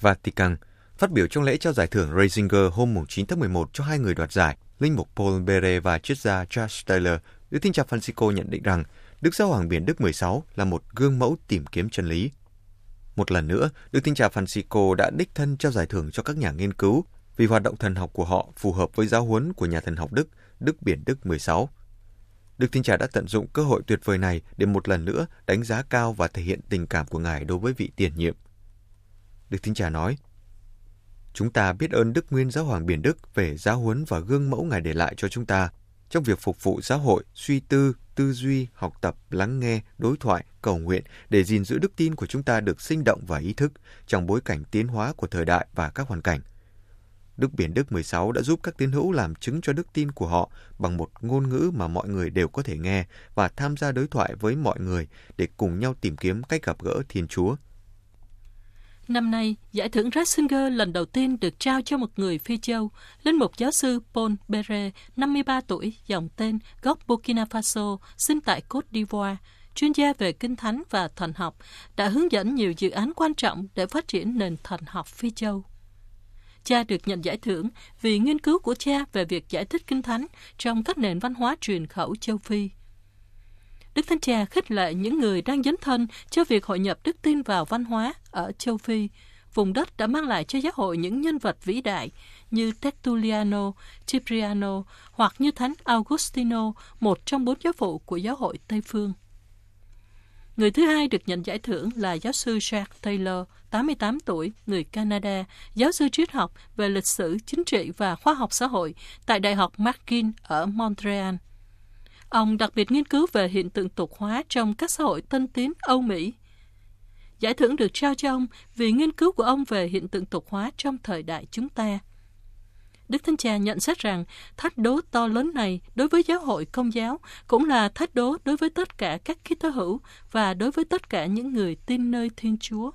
Vatican. Phát biểu trong lễ trao giải thưởng Ratzinger hôm 9 tháng 11 cho hai người đoạt giải, linh mục Paul Bere và triết gia Charles Taylor, Đức Thánh cha Francisco nhận định rằng Đức Giáo hoàng Biển Đức 16 là một gương mẫu tìm kiếm chân lý. Một lần nữa, Đức Thánh cha Francisco đã đích thân trao giải thưởng cho các nhà nghiên cứu vì hoạt động thần học của họ phù hợp với giáo huấn của nhà thần học Đức, Đức Biển Đức 16. Đức Thánh cha đã tận dụng cơ hội tuyệt vời này để một lần nữa đánh giá cao và thể hiện tình cảm của Ngài đối với vị tiền nhiệm. Đức Thánh cha nói, chúng ta biết ơn Đức Nguyên Giáo hoàng Biển Đức về giáo huấn và gương mẫu Ngài để lại cho chúng ta trong việc phục vụ giáo hội, suy tư, tư duy, học tập, lắng nghe, đối thoại, cầu nguyện để gìn giữ đức tin của chúng ta được sinh động và ý thức trong bối cảnh tiến hóa của thời đại và các hoàn cảnh. Đức Biển Đức 16 đã giúp các tín hữu làm chứng cho đức tin của họ bằng một ngôn ngữ mà mọi người đều có thể nghe và tham gia đối thoại với mọi người để cùng nhau tìm kiếm cách gặp gỡ Thiên Chúa. Năm nay, giải thưởng Ratzinger lần đầu tiên được trao cho một người Phi Châu, linh mục giáo sư Paul Bere, 53 tuổi, dòng tên, gốc Burkina Faso, sinh tại Côte d'Ivoire, chuyên gia về kinh thánh và thần học, đã hướng dẫn nhiều dự án quan trọng để phát triển nền thần học Phi Châu. Cha được nhận giải thưởng vì nghiên cứu của cha về việc giải thích kinh thánh trong các nền văn hóa truyền khẩu châu Phi. Đức Thánh Cha khích lệ những người đang dấn thân cho việc hội nhập đức tin vào văn hóa ở châu Phi, vùng đất đã mang lại cho giáo hội những nhân vật vĩ đại như Tertulliano, Cipriano hoặc như Thánh Augustino, một trong 4 giáo phụ của giáo hội Tây Phương. Người thứ hai được nhận giải thưởng là giáo sư Charles Taylor, 88 tuổi, người Canada, giáo sư triết học về lịch sử, chính trị và khoa học xã hội tại Đại học McGill ở Montreal. Ông đặc biệt nghiên cứu về hiện tượng tục hóa trong các xã hội tân tiến Âu Mỹ. Giải thưởng được trao cho ông vì nghiên cứu của ông về hiện tượng tục hóa trong thời đại chúng ta. Đức Thánh Cha nhận xét rằng thách đố to lớn này đối với giáo hội Công giáo cũng là thách đố đối với tất cả các Kitô hữu và đối với tất cả những người tin nơi Thiên Chúa.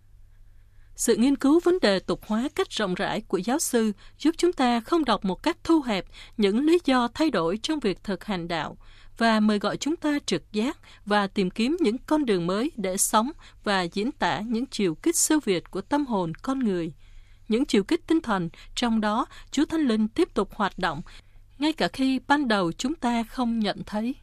Sự nghiên cứu vấn đề tục hóa cách rộng rãi của giáo sư giúp chúng ta không đọc một cách thu hẹp những lý do thay đổi trong việc thực hành đạo và mời gọi chúng ta trực giác và tìm kiếm những con đường mới để sống và diễn tả những chiều kích siêu việt của tâm hồn con người, những chiều kích tinh thần, trong đó Chúa Thánh Linh tiếp tục hoạt động ngay cả khi ban đầu chúng ta không nhận thấy.